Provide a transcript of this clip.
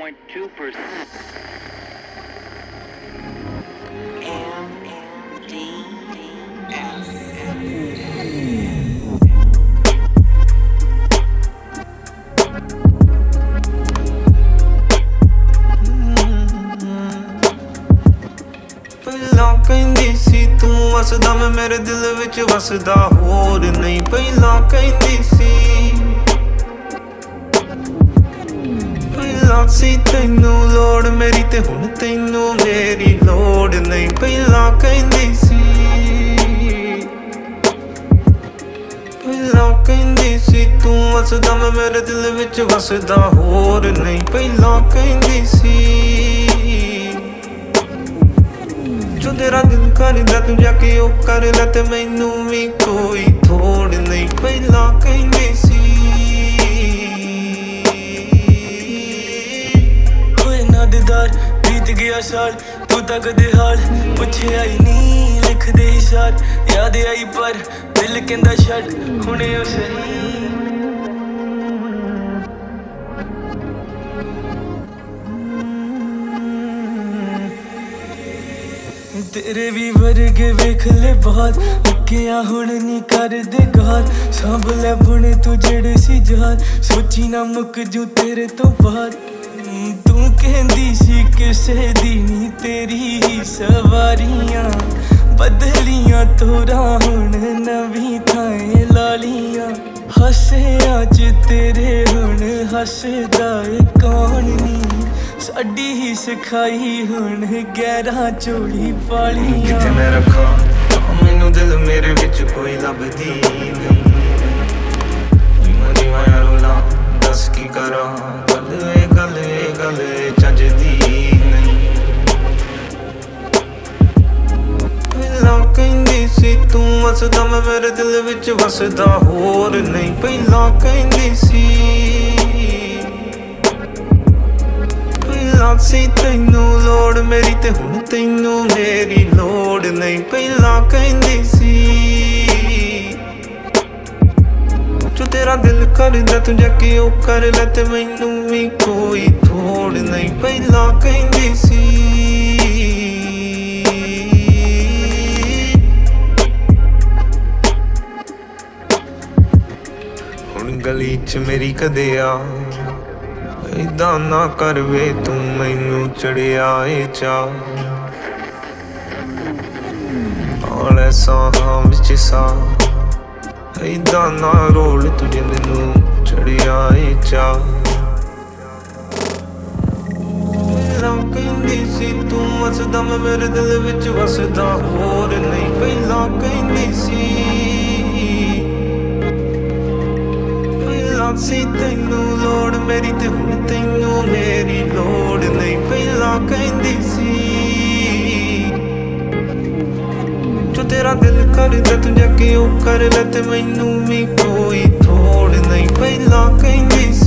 ਪਹਿਲਾਂ ਕਹਿੰਦੀ ਸੀ ਤੂੰ ਵਸਦਾ ਮੈਂ ਮੇਰੇ ਦਿਲ ਵਿੱਚ ਵਸਦਾ ਹੋਰ ਨਹੀਂ ਪਹਿਲਾਂ ਕਹਿੰਦੀ ਸੀ ਪਹਿਲਾਂ ਸੀ ਤੈਨੂੰ ਲੋੜ ਮੇਰੀ ਤੇ ਹੁਣ ਤੈਨੂੰ ਮੇਰੀ ਲੋੜ ਨਹੀਂ ਪਹਿਲਾਂ ਕਹਿੰਦੀ ਸੀ ਪਹਿਲਾਂ ਕਹਿੰਦੀ ਸੀ ਤੂੰ ਵਸਦਾ ਮੈਂ ਮੇਰੇ ਦਿਲ ਵਿੱਚ ਵਸਦਾ ਹੋਰ ਨਹੀਂ ਪਹਿਲਾਂ ਕਹਿੰਦੀ ਸੀ ਜੋ ਤੇਰਾ ਦਿਲ ਕਰਦਾ ਤੂੰ ਜਾ ਕੇ ਉਹ ਕਰ ਲੈ ਤੇ ਮੈਨੂੰ ਵੀ ਕੋਈ ਥੋੜ ਨਹੀਂ ਪਹਿਲਾਂ ਕਹਿੰਦੀ ਸੀ ਹੋਏ ਨਾ ਦੀਦਾਰ ਬੀਤ ਗਿਆ ਸਾਲ ਤੂੰ ਤਾਂ ਕਦੇ ਹਾਲ ਪੁੱਛਿਆ ਹੀ ਨਹੀਂ ਲਿਖਦੇ ਇਸ਼ਾਰ ਯਾਦ ਆਈ ਪਰ ਦਿਲ ਕਹਿੰਦਾ ਛੱਡ ਹੁਣੇ ਉਹ ਸਹੀ ਤੇਰੇ ਵੀ ਵਰਗੇ ਵੇਖ ਲੈ ਬਾਤ ਅੱਕਿਆ ਹੁਣ ਨਹੀਂ ਕਰਦੇ ਗਾਲ ਸਾਂਭ ਲੈ ਬੁਣੇ ਤੂੰ ਜਿਹੜੇ ਸੀ ਜਾਲ ਸੋਚੀ ਨਾ ਮੁੱਕ ਜੂ ਤੇਰੇ ਤੋਂ ਬਾਅਦ ਤੂੰ ਕਹਿੰਦੀ ਸੀ ਕਿਸੇ ਦੀ ਨੀ ਤੇਰੀ ਹੀ ਸਵਾਰੀਆਂ ਬਦਲੀਆਂ ਤੋਰਾਂ ਹੁਣ ਨਵੀਂ ਥਾਂ ਲਾਲੀਆਂ ਹੱਸਿਆ ਚ ਤੇਰੇ ਹੁਣ ਹੱਸਦਾ ਏ ਕੌਣ ਨੀ ਸਾਡੀ ਹੀ ਸਿਖਾਈ ਹੁਣ ਗਹਿਰਾ ਚੋਲੀ ਪਾਲੀਆਂ ਕਿਤੇ ਮੈਂ ਰੱਖਾਂ ਮੈਨੂੰ ਦਿਲ ਮੇਰੇ ਵਿੱਚ ਕੋਈ ਲੱਭਦੀ ਨਹੀਂ ਜਿਵੇਂ ਰੋਲਾਂ ਦੱਸ ਕੀ ਕਰਾਂ ਗੱਲ ਚੱਜਦੀ ਨਹੀਂ ਪਹਿਲਾਂ ਕਹਿੰਦੀ ਸੀ ਤੂੰ ਵਸਦਾ ਮੈਂ ਮੇਰੇ ਦਿਲ ਵਿੱਚ ਵਸਦਾ ਹੋਰ ਨਹੀਂ ਪਹਿਲਾਂ ਕਹਿੰਦੀ ਸੀ ਪਹਿਲਾਂ ਸੀ ਤੈਨੂੰ ਲੋੜ ਮੇਰੀ ਤੇ ਹੁਣ ਤੈਨੂੰ ਮੇਰੀ ਲੋੜ ਨਹੀਂ ਪਹਿਲਾਂ ਕਹਿੰਦੀ ਸੀ ਜੋ ਤੇਰਾ ਦਿਲ ਕਰਦਾ ਤੂੰ ਜਾ ਕੇ ਉਹ ਕਰ ਲੈ ਤੇ ਮੈਨੂੰ ਵੀ ਕੋਈ ਥੋੜ ਨਹੀਂ ਪਹਿਲਾਂ ਕਹਿੰਦੀ ਸੀ ਹੁਣ ਗਲੀ 'ਚ ਮੇਰੀ ਕਦੇ ਆ ਏਦਾਂ ਨਾ ਕਰ ਵੇ ਤੂੰ ਮੈਨੂੰ ਚੜਿਆ ਏ ਚਾਹ ਆਲੇ ਸਾਹਾਂ ਵਿੱਚ ਸਾਹ ਏਦਾਂ ਨਾ ਰੋਲ ਤੂੰ ਜਿੰਦ ਨੂੰ ਚੜਿਆ ਏ ਚਾਹ ਪਹਿਲਾਂ ਕਹਿੰਦੀ ਸੀ ਤੂੰ ਵਸਦਾ ਮੈਂ ਮੇਰੇ ਦਿਲ ਵਿੱਚ ਵਸਦਾ ਹੋਰ ਨਹੀਂ ਪਹਿਲਾਂ ਕਹਿੰਦੀ ਸੀ ਸੀ ਤੈਨੂੰ ਲੋੜ ਮੇਰੀ ਤੇ ਹੁਣ ਤੈਨੂੰ ਮੇਰੀ ਲੋੜ ਨਹੀਂ ਪਹਿਲਾਂ ਕਹਿੰਦੀ ਸੀ ਜੋ ਤੇਰਾ ਦਿਲ ਕਰਦਾ ਤੂੰ ਜਾ ਕੇ ਉਹ ਕਰ ਲੈ ਤੇ ਮੈਨੂੰ ਵੀ ਕੋਈ ਥੋੜ ਨਹੀਂ ਪਹਿਲਾਂ ਕਹਿੰਦੀ ਸੀ